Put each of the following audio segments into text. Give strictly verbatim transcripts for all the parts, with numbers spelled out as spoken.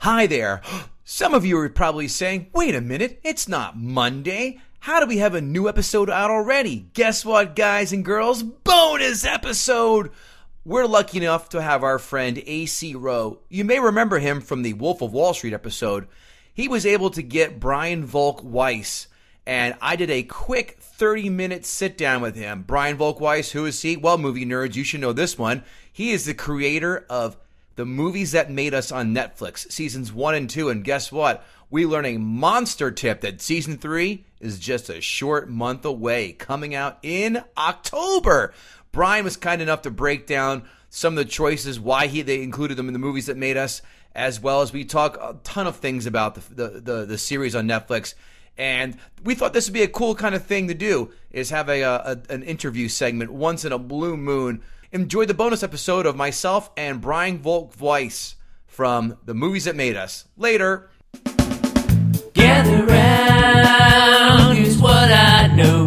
Hi there. Some of you are probably saying, wait a minute, it's not Monday. How do we have a new episode out already? Guess what, guys and girls? Bonus episode! We're lucky enough to have our friend A C Rowe. You may remember him from the Wolf of Wall Street episode. He was able to get Brian Volk Weiss, and I did a quick thirty-minute sit-down with him. Brian Volk Weiss, who is he? Well, movie nerds, you should know this one. He is the creator of The Movies That Made Us on Netflix, seasons one and two, and guess what? We learn a monster tip that season three is just a short month away, coming out in October. Brian was kind enough to break down some of the choices, why he they included them in The Movies That Made Us, as well as we talk a ton of things about the the, the, the series on Netflix. And we thought this would be a cool kind of thing to do, is have a, a an interview segment once in a blue moon. Enjoy the bonus episode of myself and Brian Volk Weiss from The Movies That Made Us. Later. Gather round, here's what I know.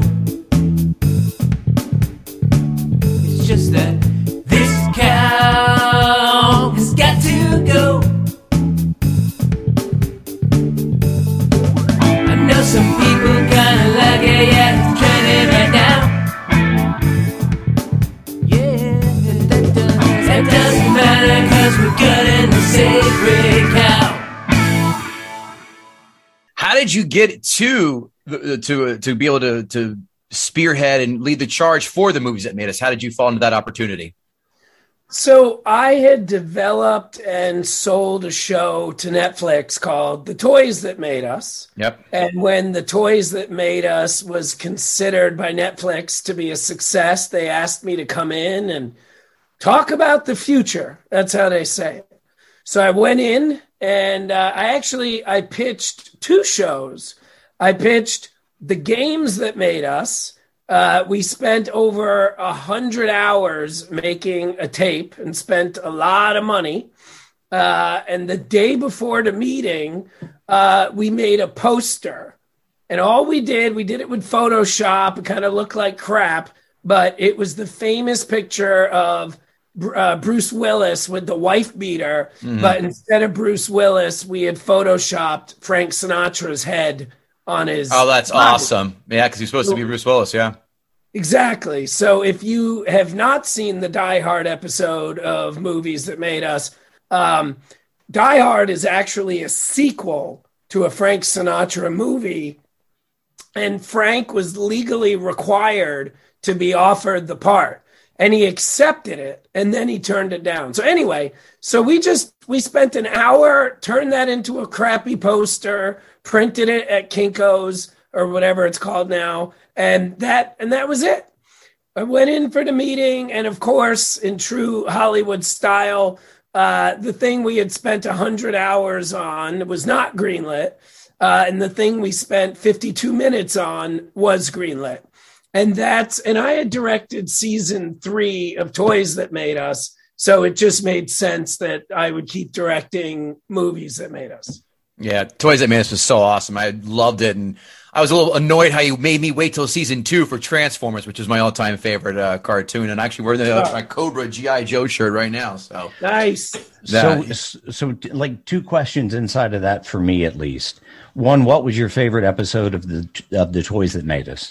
It's just that this cow has got to go. I know some people kinda like it, yeah, it's trending right now. Yeah, that, does, that doesn't matter, cause we're gutting the sacred cow. How did you get to to to be able to to spearhead and lead the charge for The Movies That Made Us? How did you fall into that opportunity? So I had developed and sold a show to Netflix called The Toys That Made Us. Yep. And when The Toys That Made Us was considered by Netflix to be a success, they asked me to come in and talk about the future. That's how they say it. So I went in and uh, I actually, I pitched two shows. I pitched The Games That Made Us. Uh, we spent over a hundred hours making a tape and spent a lot of money. Uh, and the day before the meeting, uh, we made a poster. And all we did, we did it with Photoshop. It kind of looked like crap, but it was the famous picture of uh, Bruce Willis with the wife beater. Mm-hmm. But instead of Bruce Willis, we had Photoshopped Frank Sinatra's head on his Oh, that's body. awesome. Yeah, because he's supposed to be Bruce Willis, yeah. Exactly. So if you have not seen the Die Hard episode of Movies That Made Us, um, Die Hard is actually a sequel to a Frank Sinatra movie, and Frank was legally required to be offered the part, and he accepted it, and then he turned it down. So anyway, so we just, we spent an hour, turned that into a crappy poster, printed it at Kinko's or whatever it's called now, and that and that was it. I went in for the meeting, and of course, in true Hollywood style, uh, the thing we had spent one hundred hours on was not greenlit, uh, and the thing we spent fifty-two minutes on was greenlit. And that's and I had directed season three of Toys That Made Us, so it just made sense that I would keep directing Movies That Made Us. Yeah, Toys That Made Us was so awesome. I loved it, and I was a little annoyed how you made me wait till season two for Transformers, which is my all-time favorite uh, cartoon. And actually, we're wearing the, uh, my Cobra G I Joe shirt right now. So nice. That, so, so like two questions inside of that for me, at least. One, what was your favorite episode of the of the Toys That Made Us?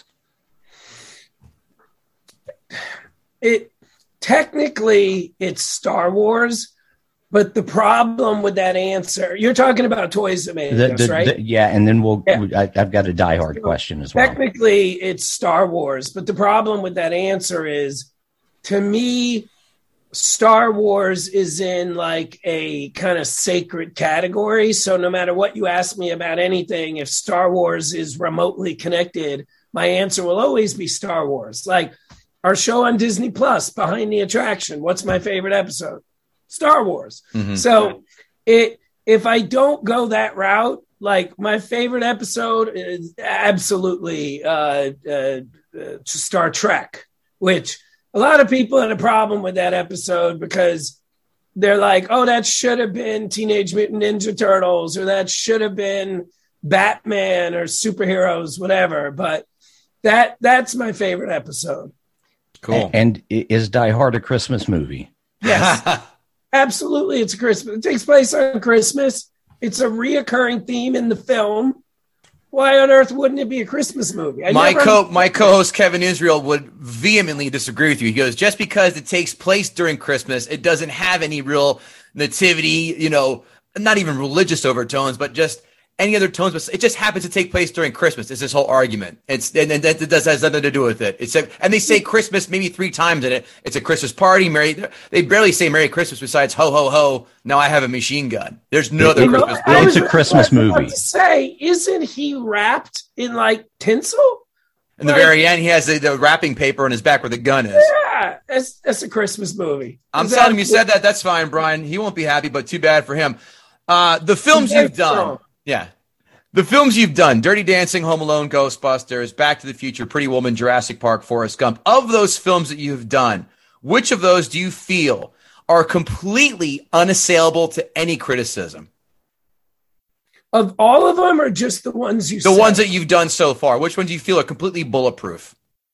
It technically it's Star Wars. But the problem with that answer, you're talking about Toys That Made the, Us, the, right? The, yeah, and then we'll. Yeah. I, I've got a Die Hard question as well. Technically, it's Star Wars, but the problem with that answer is, to me, Star Wars is in like a kind of sacred category. So no matter what you ask me about anything, if Star Wars is remotely connected, my answer will always be Star Wars. Like our show on Disney Plus, Behind the Attraction. What's my favorite episode? Star Wars. Mm-hmm. So it if I don't go that route, like my favorite episode is absolutely uh, uh, uh, Star Trek, which a lot of people had a problem with that episode because they're like, oh, that should have been Teenage Mutant Ninja Turtles, or that should have been Batman or superheroes, whatever. But that that's my favorite episode. Cool. And, and is Die Hard a Christmas movie? Yes. Absolutely, it's a Christmas. It takes place on Christmas. It's a reoccurring theme in the film. Why on earth wouldn't it be a Christmas movie? I my never- co my co-host Kevin Israel would vehemently disagree with you. He goes, just because it takes place during Christmas, it doesn't have any real nativity, you know, not even religious overtones, but just any other tones. But it just happens to take place during Christmas. It's this whole argument. It's and, and that does has nothing to do with it. It's a, and they say Christmas maybe three times in it. It's a Christmas party. Merry. They barely say Merry Christmas besides ho ho ho. Now I have a machine gun. There's no other You know, Christmas. I movie. It's a was Christmas about movie. to say, isn't he wrapped in like tinsel? In the Like- very end, he has the, the wrapping paper on his back where the gun is. Yeah, that's that's a Christmas movie. I'm Is telling him that- you said that. That's fine, Brian. He won't be happy, but too bad for him. Uh, the films Very you've done. strong. Yeah. The films you've done, Dirty Dancing, Home Alone, Ghostbusters, Back to the Future, Pretty Woman, Jurassic Park, Forrest Gump. Of those films that you've done, which of those do you feel are completely unassailable to any criticism? Of all of them, or just the ones you The said? ones that you've done so far, which ones do you feel are completely bulletproof?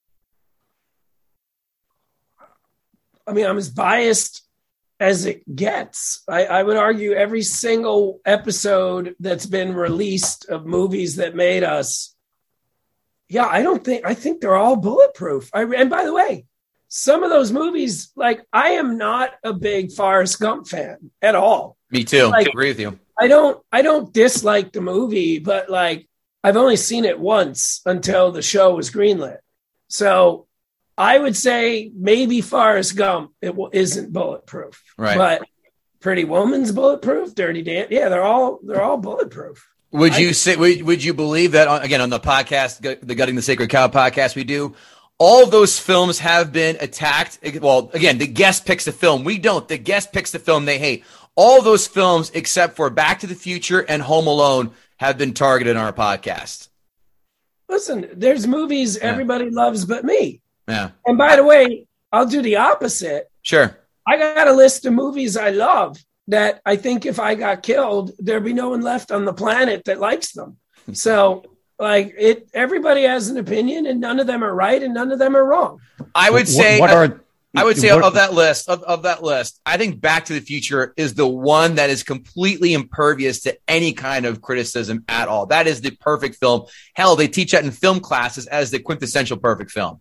I mean, I'm as biased as it gets. I, I would argue every single episode that's been released of movies that made us. Yeah, I don't think, I think they're all bulletproof. I, and by the way, some of those movies, like, I am not a big Forrest Gump fan at all. Me too. Like- I agree with you. I don't, I don't dislike the movie, but like, I've only seen it once until the show was greenlit. So I would say maybe Forrest Gump it w- isn't bulletproof, Right. but Pretty Woman's bulletproof. Dirty Dan, yeah, they're all they're all bulletproof. Would I- you say? Would, would you believe that? On, again, on the podcast, the Gutting the Sacred Cow podcast, we do. All of those films have been attacked. Well, again, the guest picks the film. We don't. The guest picks the film they hate. All those films, except for Back to the Future and Home Alone, have been targeted on our podcast. Listen, there's movies everybody loves but me. Yeah, And by the way, I'll do the opposite. sure. I got a list of movies I love that I think if I got killed, there'd be no one left on the planet that likes them. So, like, it, everybody has an opinion, and none of them are right, and none of them are wrong. I would What- say. what are I would say what- of that list, of, of that list, I think Back to the Future is the one that is completely impervious to any kind of criticism at all. That is the perfect film. Hell, they teach that in film classes as the quintessential perfect film.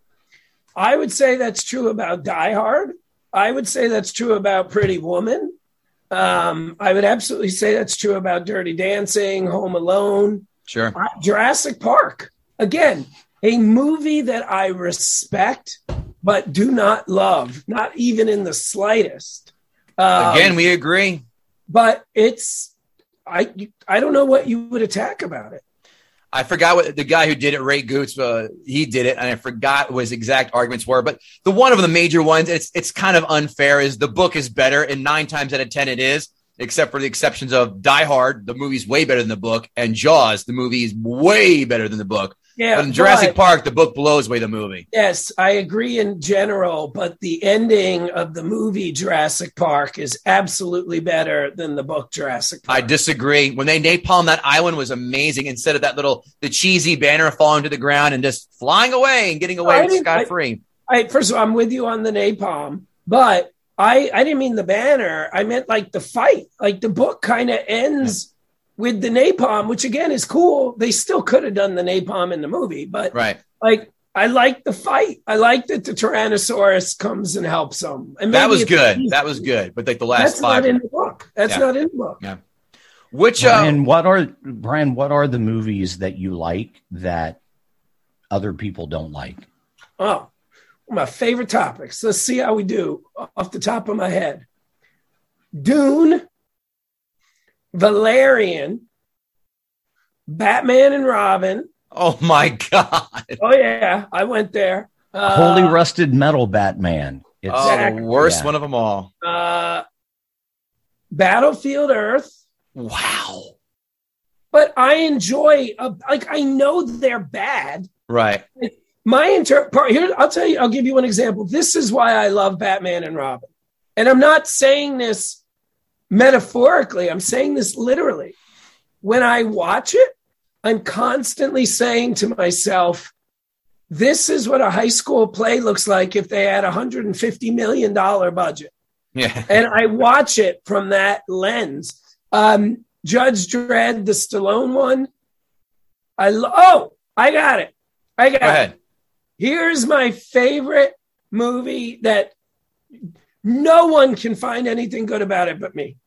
I would say that's true about Die Hard. I would say that's true about Pretty Woman. Um, I would absolutely say that's true about Dirty Dancing, Home Alone, Sure. uh, Jurassic Park. Again, a movie that I respect but do not love, not even in the slightest. Um, Again, we agree. but it's I I don't know what you would attack about it. I forgot what the guy who did it, Ray Goots, uh, he did it, and I forgot what his exact arguments were. But the one of the major ones, it's it's kind of unfair, is the book is better, and nine times out of ten it is, except for the exceptions of Die Hard, the movie's way better than the book, and Jaws, the movie is way better than the book. Yeah, But in Jurassic but- Park, the book blows away the movie. Yes, I agree in general, but the ending of the movie Jurassic Park is absolutely better than the book Jurassic Park. I disagree. When they napalm that island was amazing. Instead of that little the cheesy banner falling to the ground and just flying away and getting I away didn't- scot free. I, first of all, I'm with you on the napalm, but I, I didn't mean the banner. I meant like the fight. Like the book kind of ends with the napalm, which again is cool. They still could have done the napalm in the movie, but Right. like I like the fight. I like that the Tyrannosaurus comes and helps them. And That maybe was it's good. easy. That was good. But like the last That's five. not in the book. That's Yeah. not in the book. Yeah. Which uh, Brian, what are Brian? What are the movies that you like that other people don't like? Oh, my favorite topics. Let's see how we do off the top of my head. Dune, Valerian, Batman and Robin. oh my God. Oh yeah, I went there. Uh, Holy Rusted Metal Batman. It's Oh, the Exactly. worst Yeah. one of them all. uh, Battlefield Earth. Wow. But I enjoy. Uh, like I know they're bad. Right. My inter part here, I'll tell you, I'll give you one example. This is why I love Batman and Robin. And I'm not saying this metaphorically, I'm saying this literally. When I watch it, I'm constantly saying to myself, this is what a high school play looks like if they had a one hundred fifty million dollars budget. Yeah. And I watch it from that lens. Um, Judge Dredd, the Stallone one. I lo- oh, I got it. I got Go ahead. it. Here's my favorite movie that no one can find anything good about it but me.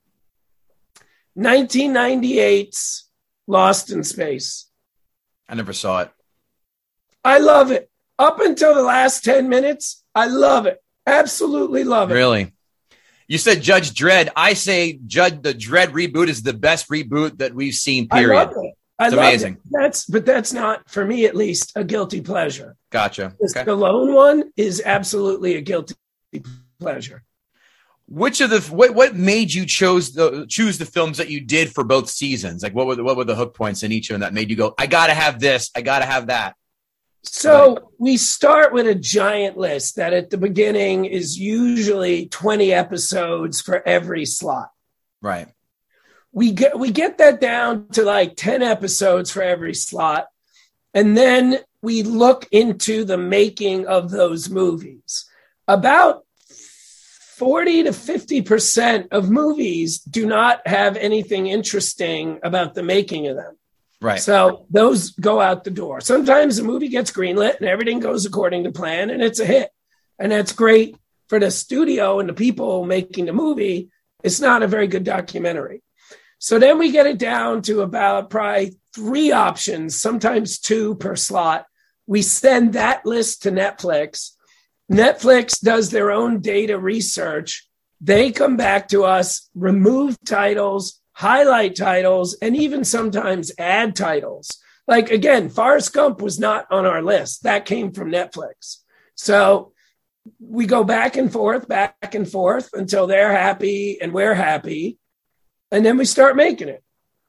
nineteen ninety-eight's Lost in Space. I never saw it. I love it. Up until the last ten minutes, I love it. Absolutely love it. Really? You said Judge Dredd. I say Judge the Dredd reboot is the best reboot that we've seen, period. I love it. I It's love amazing. It. That's but that's not, for me at least, a guilty pleasure. Gotcha. The Okay. Stallone one is absolutely a guilty pleasure. Which of the what what made you chose the choose the films that you did for both seasons? Like what were the, what were the hook points in each of them that made you go, I gotta have this, I gotta have that? So Right. we start with a giant list that at the beginning is usually twenty episodes for every slot. Right. We get we get that down to like ten episodes for every slot. And then we look into the making of those movies. About forty to fifty percent of movies do not have anything interesting about the making of them. Right. So those go out the door. Sometimes the movie gets greenlit and everything goes according to plan and it's a hit. And that's great for the studio and the people making the movie. It's not a very good documentary. So then we get it down to about probably three options, sometimes two per slot. We send that list to Netflix. Netflix does their own data research. They come back to us, remove titles, highlight titles, and even sometimes add titles. Like, again, Forrest Gump was not on our list. That came from Netflix. So we go back and forth, back and forth until they're happy and we're happy. And then we start making it.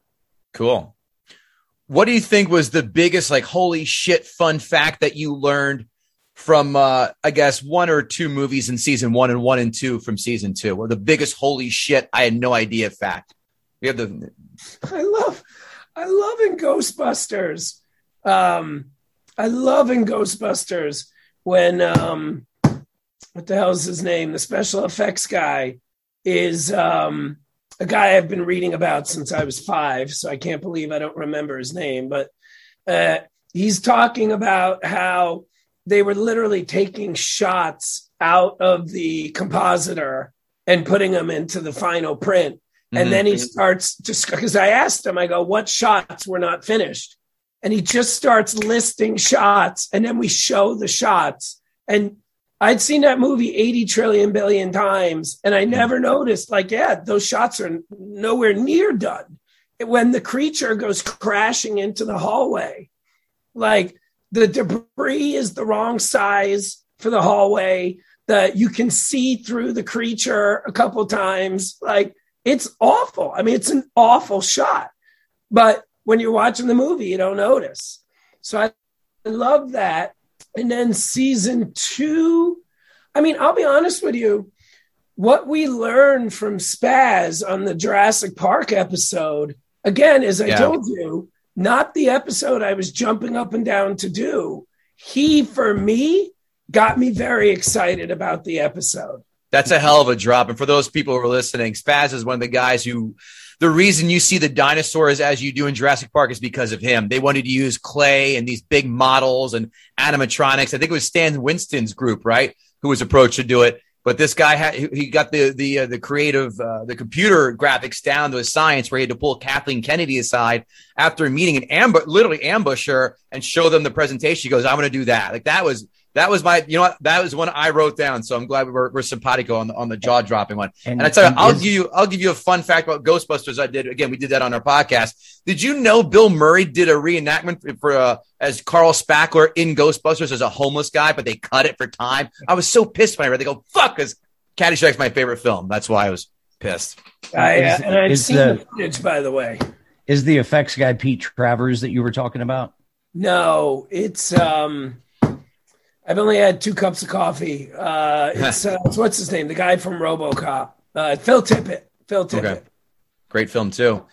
Cool. What do you think was the biggest, like, holy shit fun fact that you learned from, uh, I guess, one or two movies in season one and one and two from season two? Or the biggest holy shit, I had no idea fact? We have the. I love, I love in Ghostbusters. Um, I love in Ghostbusters when, um, what the hell is his name? The special effects guy is um, a guy I've been reading about since I was five. So I can't believe I don't remember his name, but uh, he's talking about how they were literally taking shots out of the compositor and putting them into the final print. And then he starts just because I asked him, I go, what shots were not finished? And he just starts listing shots. And then we show the shots. And I'd seen that movie eighty trillion billion times. And I never noticed, like, yeah, those shots are nowhere near done. When the creature goes crashing into the hallway, like the debris is the wrong size for the hallway, that you can see through the creature a couple times. Like, it's awful. I mean, it's an awful shot. But when you're watching the movie, you don't notice. So I love that. And then season two, I mean, I'll be honest with you. What we learned from Spaz on the Jurassic Park episode, again, as I Yeah. told you, not the episode I was jumping up and down to do. He, for me, got me very excited about the episode. That's a hell of a drop. And for those people who are listening, Spaz is one of the guys who, the reason you see the dinosaurs as you do in Jurassic Park is because of him. They wanted to use clay and these big models and animatronics. I think it was Stan Winston's group, right, who was approached to do it. But this guy had, he got the the uh, the creative, uh, the computer graphics down to a science where he had to pull Kathleen Kennedy aside after meeting an ambush, literally ambush her and show them the presentation. He goes, "I'm going to do that." Like that was. That was my, you know what? That was one I wrote down. So I'm glad we were, we're simpatico on the, on the jaw dropping one. And, and I tell you, I'll is, give you, I'll give you a fun fact about Ghostbusters. I did, again, we did that on our podcast. Did you know Bill Murray did a reenactment for, for uh, as Carl Spackler in Ghostbusters as a homeless guy, but they cut it for time. I was so pissed when I read, they go, fuck, because Caddyshack's my favorite film. That's why I was pissed. I, Is- and I've is seen the- the footage, by the way. Is the effects guy Pete Travers that you were talking about? No, it's um I've only had two cups of coffee. Uh it's, uh, it's what's his name? The guy from RoboCop. Uh Phil Tippett. Phil Tippett. Okay. Great film too.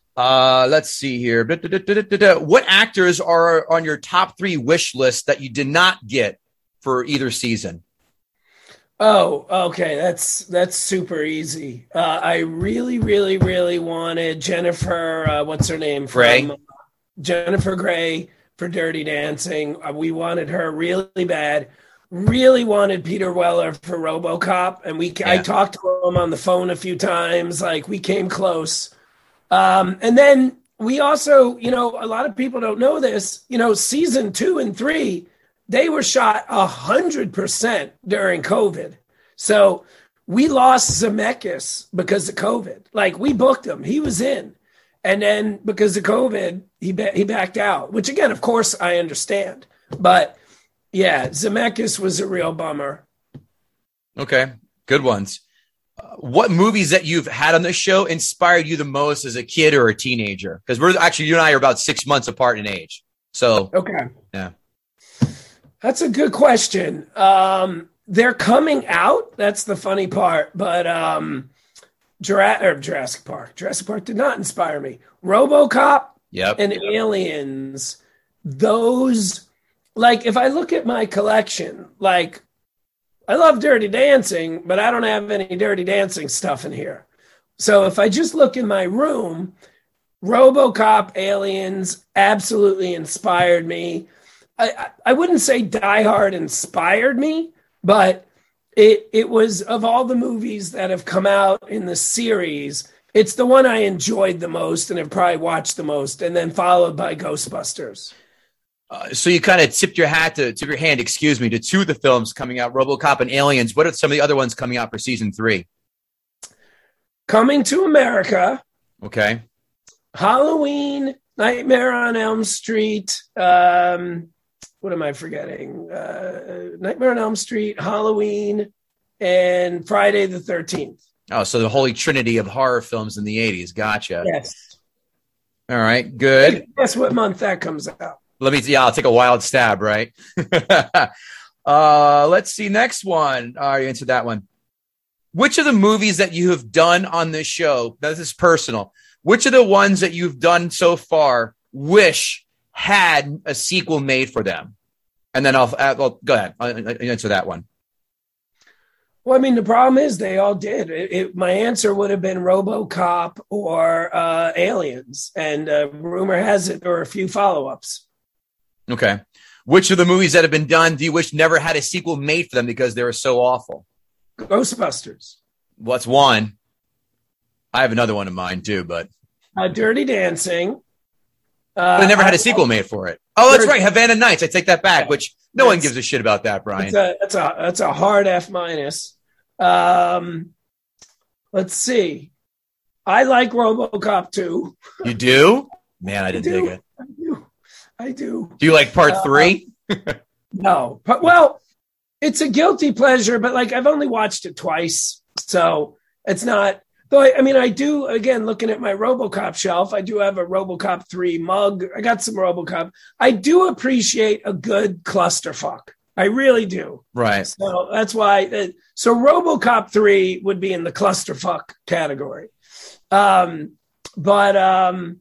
Uh, let's see here. Da, da, da, da, da, da. What actors are on your top three wish list that you did not get for either season? Oh, okay. That's that's super easy. Uh, I really, really, really wanted Jennifer. Uh, what's her name? Grey? From Jennifer Grey for Dirty Dancing. Uh, we wanted her really bad. Really wanted Peter Weller for RoboCop, and we I Yeah. talked to him on the phone a few times. Like we came close. Um, and then we also, you know, a lot of people don't know this. You know, season two and three, they were shot a hundred percent during COVID. So we lost Zemeckis because of COVID. Like we booked him, he was in, and then because of COVID, he ba- he backed out. Which again, of course, I understand. But yeah, Zemeckis was a real bummer. Okay, good ones. Uh, what movies that you've had on this show inspired you the most as a kid or a teenager? Because we're actually, you and I are about six months apart in age. So, Okay. yeah. That's a good question. Um, they're coming out. That's the funny part. But um, Jura- or Jurassic Park. Jurassic Park did not inspire me. RoboCop Yep. and Aliens. Those, like, if I look at my collection, like, I love Dirty Dancing, but I don't have any Dirty Dancing stuff in here. So if I just look in my room, RoboCop, Aliens absolutely inspired me. I, I I wouldn't say Die Hard inspired me, but it it was, of all the movies that have come out in the series, it's the one I enjoyed the most and have probably watched the most, and then followed by Ghostbusters. Uh, so you kind of tipped your hat to, tip your hand, excuse me, to two of the films coming out, RoboCop and Aliens. What are some of the other ones coming out for season three? Coming to America, Okay. Halloween, Nightmare on Elm Street. Um, what am I forgetting? Uh, Nightmare on Elm Street, Halloween, and Friday the thirteenth. Oh, so the holy trinity of horror films in the eighties. Gotcha. Yes. All right, good. Guess what month that comes out? Let me, yeah, I'll take a wild stab, right? uh, let's see. Next one. I already answered that one. Which of the movies that you have done on this show, now this is personal, which of the ones that you've done so far wish had a sequel made for them? And then I'll, I'll go ahead. I'll, I'll answer that one. Well, I mean, the problem is they all did. It, it, my answer would have been RoboCop or uh, Aliens. And uh, rumor has it there are a few follow-ups. Okay. Which of the movies that have been done do you wish never had a sequel made for them because they were so awful? Ghostbusters. Well, that's one. I have another one in mind too, but Uh, Dirty Dancing. Uh, they never had a I- sequel made for it. Oh, that's Dirty- right. Havana Nights. I take that back, Yeah. which no one That's- gives a shit about that, Brian. That's a, that's a, that's a hard F minus. Um, let's see. I like RoboCop too. You do? Man, I I didn't do. dig it. I do. I do. Do you like part Uh, three? No, but well, it's a guilty pleasure, but like I've only watched it twice, so it's not. Though I, I mean, I do. Again, looking at my RoboCop shelf, I do have a RoboCop three mug. I got some RoboCop. I do appreciate a good clusterfuck. I really do. Right. So that's why. Uh, so RoboCop three would be in the clusterfuck category. Um, but um,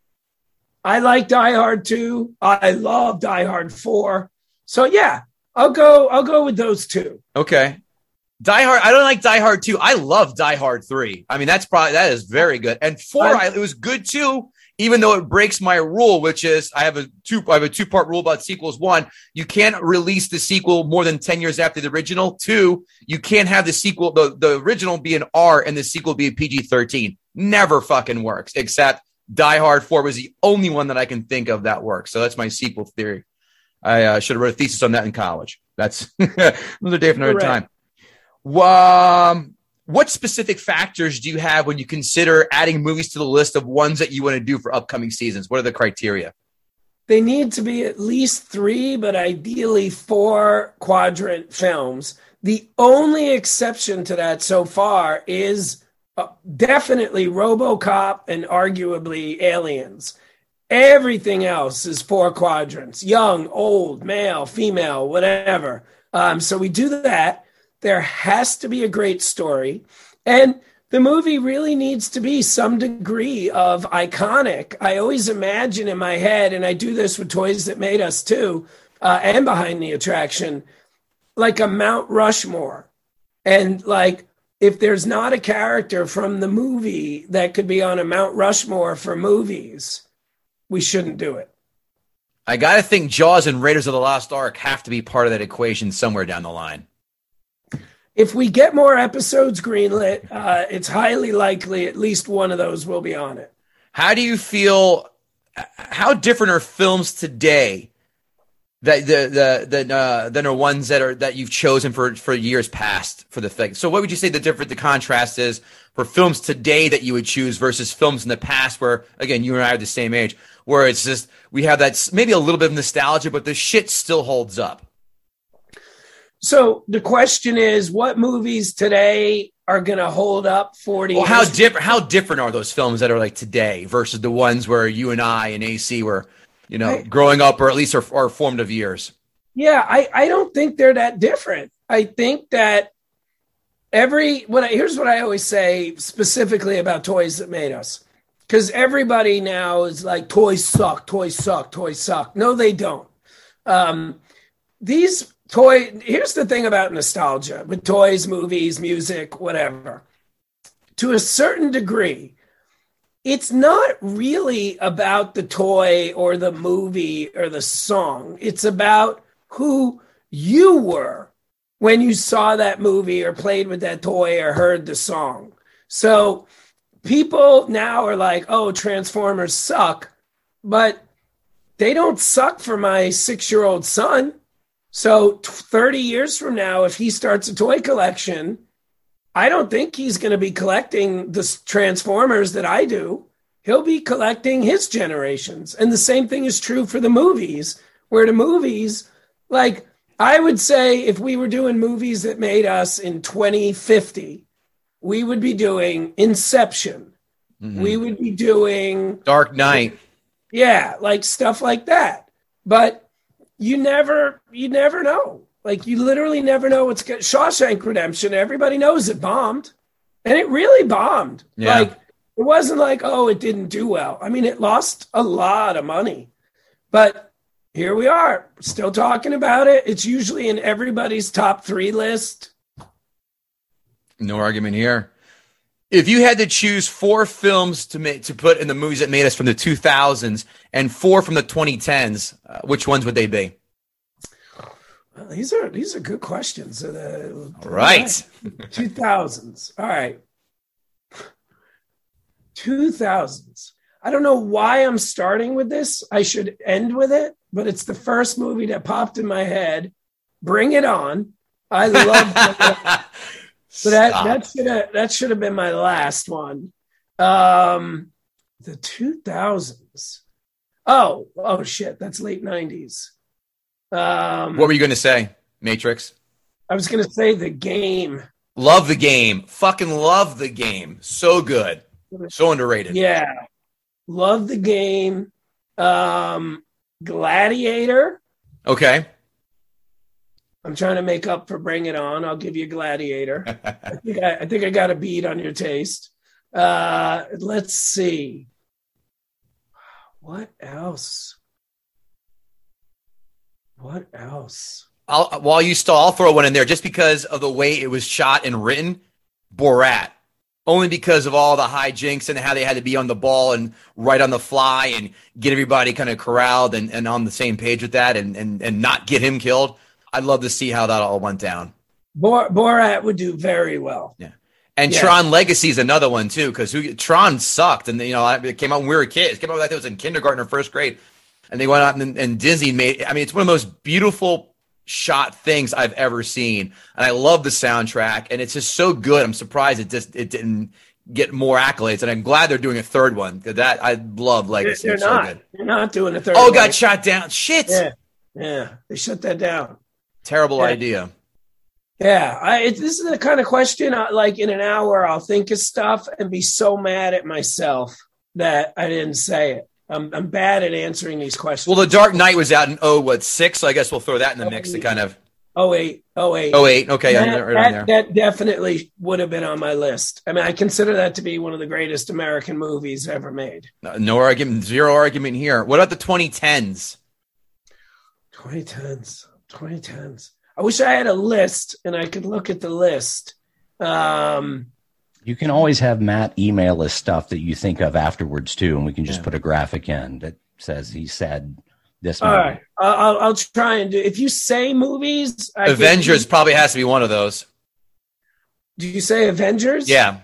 I like Die Hard two. I love Die Hard four. So yeah, I'll go. I'll go with those two. Okay. Die Hard. I don't like Die Hard two. I love Die Hard three. I mean, that's probably, that is very good. And four, I, it was good too, even though it breaks my rule, which is I have a two, I have a two part rule about sequels. One, you can't release the sequel more than ten years after the original. Two, you can't have the sequel, the, the original be an R and the sequel be a P G thirteen. Never fucking works, except Die Hard four was the only one that I can think of that works. So that's my sequel theory. I uh, should have wrote a thesis on that in college. That's another day for another Correct. time. Um, what specific factors do you have when you consider adding movies to the list of ones that you want to do for upcoming seasons? What are the criteria? They need to be at least three, but ideally four quadrant films. The only exception to that so far is uh, definitely RoboCop and arguably Aliens. Everything else is four quadrants: young, old, male, female, whatever. Um, so we do that. There has to be a great story. And the movie really needs to be some degree of iconic. I always imagine in my head, and I do this with Toys That Made Us too, uh, and Behind the Attraction, like a Mount Rushmore. And like, if there's not a character from the movie that could be on a Mount Rushmore for movies, we shouldn't do it. I got to think Jaws and Raiders of the Lost Ark have to be part of that equation somewhere down the line. If we get more episodes greenlit, uh, it's highly likely at least one of those will be on it. How do you feel? How different are films today that the the the uh, than are ones that are that you've chosen for for years past for the thing? So, what would you say the different the contrast is for films today that you would choose versus films in the past where, again, you and I are the same age, where it's just we have that maybe a little bit of nostalgia, but the shit still holds up. So the question is, what movies today are going to hold up forty well, years? how different how different are those films that are like today versus the ones where you and I and A C were, you know, I, growing up, or at least our, our formative years? Yeah, I, I don't think they're that different. I think that every what I, here's what I always say specifically about Toys That Made Us, because everybody now is like, toys suck, toys suck, toys suck. No, they don't. Um, these toy. Here's the thing about nostalgia with toys, movies, music, whatever. To a certain degree, it's not really about the toy or the movie or the song. It's about who you were when you saw that movie or played with that toy or heard the song. So people now are like, oh, Transformers suck, but they don't suck for my six-year-old son. So thirty years from now, if he starts a toy collection, I don't think he's going to be collecting the Transformers that I do. He'll be collecting his generations. And the same thing is true for the movies, where the movies, like I would say if we were doing movies that made us in twenty fifty, we would be doing Inception. Mm-hmm. We would be doing Dark Knight. Yeah, like stuff like that. But you never, you never know. Like you literally never know what's going. Shawshank Redemption, everybody knows it bombed, and it really bombed. Yeah. Like it wasn't like, oh, it didn't do well. I mean, it lost a lot of money, but here we are, still talking about it. It's usually in everybody's top three list. No argument here. If you had to choose four films to make, to put in the movies that made us from the two thousands and four from the twenty tens, uh, which ones would they be? Well, these are these are good questions. Uh, the, right. two thousands. All right. two thousands. I don't know why I'm starting with this. I should end with it, but it's the first movie that popped in my head. Bring It On. I love So that that should have that should have been my last one. Um, the two thousands. Oh, oh shit, that's late nineties. Um, what were you going to say? Matrix? I was going to say The Game. Love The Game. Fucking love The Game. So good. So underrated. Yeah. Love The Game. Um, Gladiator. Okay. I'm trying to make up for Bring It On. I'll give you Gladiator. I think I, I think I got a beat on your taste. Uh, let's see. What else? What else? I'll, while you stall, I'll throw one in there just because of the way it was shot and written. Borat. Only because of all the hijinks and how they had to be on the ball and right on the fly and get everybody kind of corralled and, and on the same page with that and, and, and not get him killed. I'd love to see how that all went down. Bor- Borat would do very well. Yeah. And yeah. Tron Legacy is another one, too, because Tron sucked. And, you know, it came out when we were kids. It came out like it was in kindergarten or first grade. And they went out and, and Disney made, I mean, it's one of the most beautiful shot things I've ever seen. And I love the soundtrack. And it's just so good. I'm surprised it just it didn't get more accolades. And I'm glad they're doing a third one. That I love Legacy. They're, they're not. So good. They're not doing a third oh, one. got shot down. Shit. Yeah. Yeah. They shut that down. Terrible yeah. idea. Yeah, I, it, this is the kind of question, I, like in an hour, I'll think of stuff and be so mad at myself that I didn't say it. I'm, I'm bad at answering these questions. Well, The Dark Knight was out in, oh, what, six? So I guess we'll throw that in the mix to kind of. Oh, eight. Oh, eight. Oh, eight. Okay. That, right on that, there. that definitely would have been on my list. I mean, I consider that to be one of the greatest American movies ever made. No, no argument, zero argument here. What about the twenty tens? twenty tens. twenty tens. I wish I had a list and I could look at the list. Um, You can always have Matt email us stuff that you think of afterwards too, and we can just Yeah. put a graphic in that says he said this. all movie. right, I'll, I'll, I'll try and do. If you say movies, I Avengers Can, probably has to be one of those. do you say Avengers? Yeah.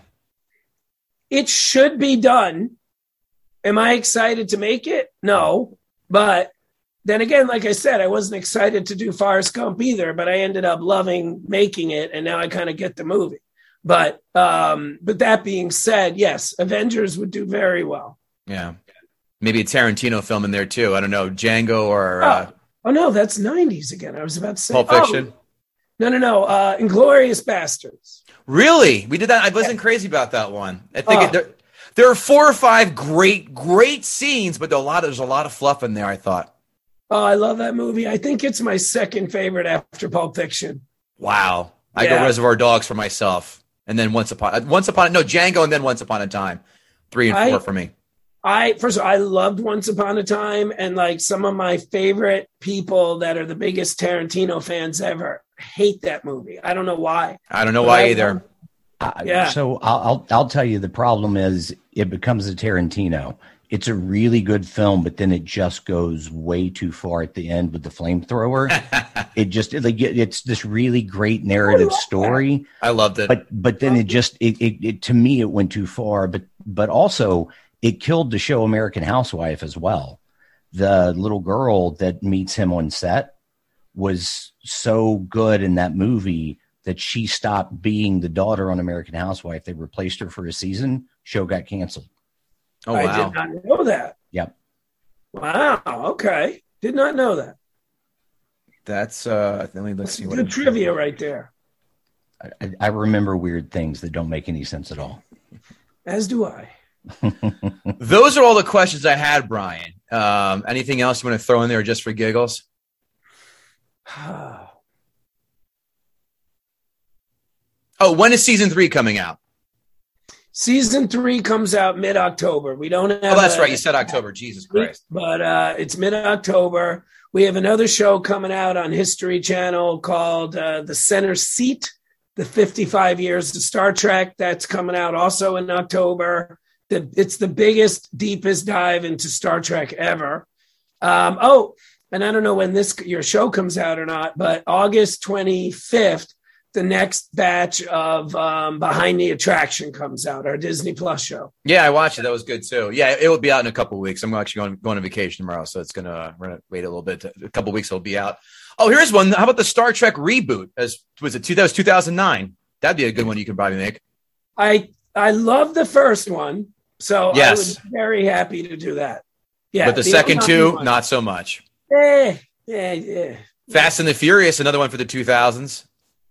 It should be done. Am I excited to make it? No, but then again, like I said, I wasn't excited to do Forrest Gump either, but I ended up loving making it, and now I kind of get the movie. But um, but that being said, yes, Avengers would do very well. Yeah. Maybe a Tarantino film in there too. I don't know, Django or uh, Oh, oh no, that's nineties again. I was about to say Pulp Fiction. Oh, no, no, no. Uh, Inglorious Bastards. Really? We did that. I wasn't crazy about that one. I think Oh. it, there, there are four or five great, great scenes, but there are a lot of, there's a lot of fluff in there, I thought. Oh, I love that movie. I think it's my second favorite after Pulp Fiction. Wow. I Yeah. go Reservoir Dogs for myself. And then Once Upon Once Upon no Django and then Once Upon a Time. Three and four I- for me. I first of all, I loved Once Upon a Time, and like some of my favorite people that are the biggest Tarantino fans ever hate that movie. I don't know why. I don't know But why I either. love- I- Yeah. So I'll, I'll I'll tell you the problem is it becomes a Tarantino. It's a really good film, but then it just goes way too far at the end with the flamethrower. It just it, like it- it's this really great narrative story, I loved it. but but then it just it, it, it to me it went too far. But but also it killed the show American Housewife as well. The little girl that meets him on set was so good in that movie that she stopped being the daughter on American Housewife. They replaced her for a season. Show got canceled. oh, I wow. did not know that. Yep. Wow. Okay. Did not know that. That's, uh, let me, let's That's see what good it- trivia right there. I, I remember weird things that don't make any sense at all. As do I. Those are all the questions I had, Brian. Um, anything else you want to throw in there just for giggles? Oh, when is season three coming out? Season three comes out mid October. We don't have. Oh, that's a- right. You said October. Jesus Christ. But uh, it's mid October. We have another show coming out on History Channel called uh, The Center Seat, the fifty-five years of Star Trek. That's coming out also in October. The, it's the biggest, deepest dive into Star Trek ever. Um, oh, and I don't know when this your show comes out or not, but August twenty-fifth, the next batch of um, Behind the Attraction comes out, our Disney Plus show. Yeah, I watched it. That was good too. Yeah, it will be out in a couple of weeks. I'm actually going going on vacation tomorrow, so it's gonna we're gonna wait a little bit. A couple of weeks it'll be out. Oh, here's one. How about the Star Trek reboot? As was it two that was two thousand nine? That'd be a good one you could probably make. I I love the first one, so Yes. I was very happy to do that. Yeah, but the, second other two, one- not so much. Eh, eh, eh. Fast and the Furious, another one for the two thousands.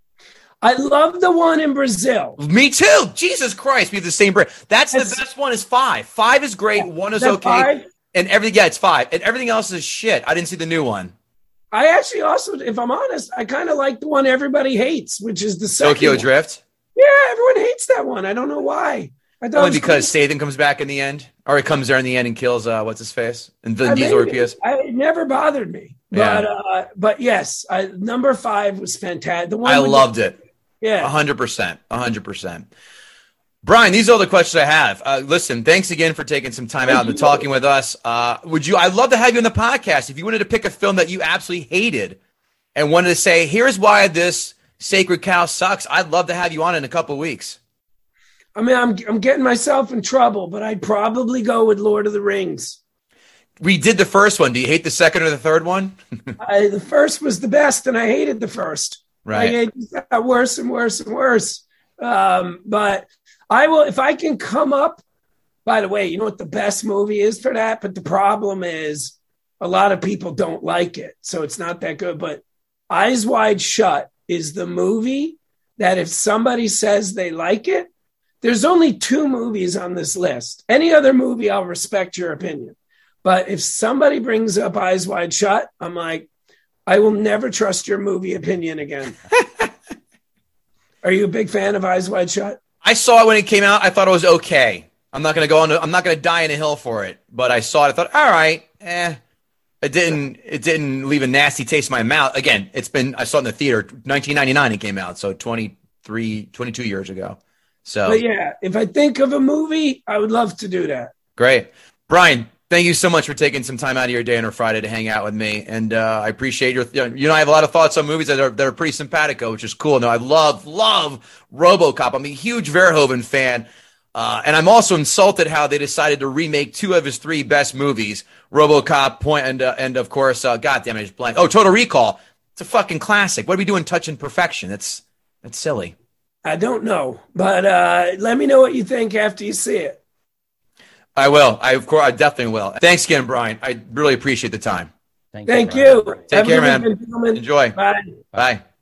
I love the one in Brazil. Me too. Jesus Christ, we have the same brain. That's the That's- best one. Is five. Five is great. One is Is that okay, five? and everything. Yeah, it's five, and everything else is shit. I didn't see the new one. I actually also, if I'm honest, I kind of like the one everybody hates, which is the second Tokyo one. Drift. Yeah, everyone hates that one. I don't know why. I thought it Only was because cool. Statham comes back in the end, or he comes there in the end and kills uh, what's his face, and Vin I Diesel maybe- appears. I, it never bothered me, Yeah. but uh, but yes, I, number five was fantastic. The one I with loved the, it. Yeah, A hundred percent. A hundred percent. Brian, these are all the questions I have. Uh, listen, thanks again for taking some time out and talking with us. Uh, would you? I'd love to have you on the podcast. If you wanted to pick a film that you absolutely hated and wanted to say, "Here's why this Sacred Cow sucks," I'd love to have you on in a couple of weeks. I mean, I'm I'm getting myself in trouble, but I'd probably go with Lord of the Rings. We did the first one. Do you hate the second or the third one? I, the first was the best, and I hated the first. Right. Like, it just got worse and worse and worse. Um, but I will, if I can come up. By the way, you know what the best movie is for that? But the problem is, a lot of people don't like it, so it's not that good. But Eyes Wide Shut is the movie that if somebody says they like it, there's only two movies on this list. Any other movie, I'll respect your opinion. But if somebody brings up Eyes Wide Shut, I'm like, I will never trust your movie opinion again. Are you a big fan of Eyes Wide Shut? I saw it when it came out. I thought it was okay. I'm not going to go on. I'm not going to die in a hill for it. But I saw it. I thought, all right, eh. It didn't. It didn't leave a nasty taste in my mouth. Again, it's been. I saw it in the theater. nineteen ninety-nine. It came out, so twenty-three, twenty-two years ago. So, But yeah, if I think of a movie, I would love to do that. great, Brian. Thank you so much for taking some time out of your day on a Friday to hang out with me, and uh, I appreciate your. You know, you know, I have a lot of thoughts on movies that are that are pretty simpatico, which is cool. No, I love love RoboCop. I'm a huge Verhoeven fan. Uh, and I'm also insulted how they decided to remake two of his three best movies, RoboCop, Point, and uh, and of course, uh, God damn it, I just blank. Oh, Total Recall. It's a fucking classic. What are we doing touching perfection? That's that's silly. I don't know, but uh, let me know what you think after you see it. I will. I of course, I definitely will. Thanks again, Brian. I really appreciate the time. Thank, Thank you. you. Brian. Take Have a care, good man. weekend, gentlemen. Enjoy. Bye. Bye.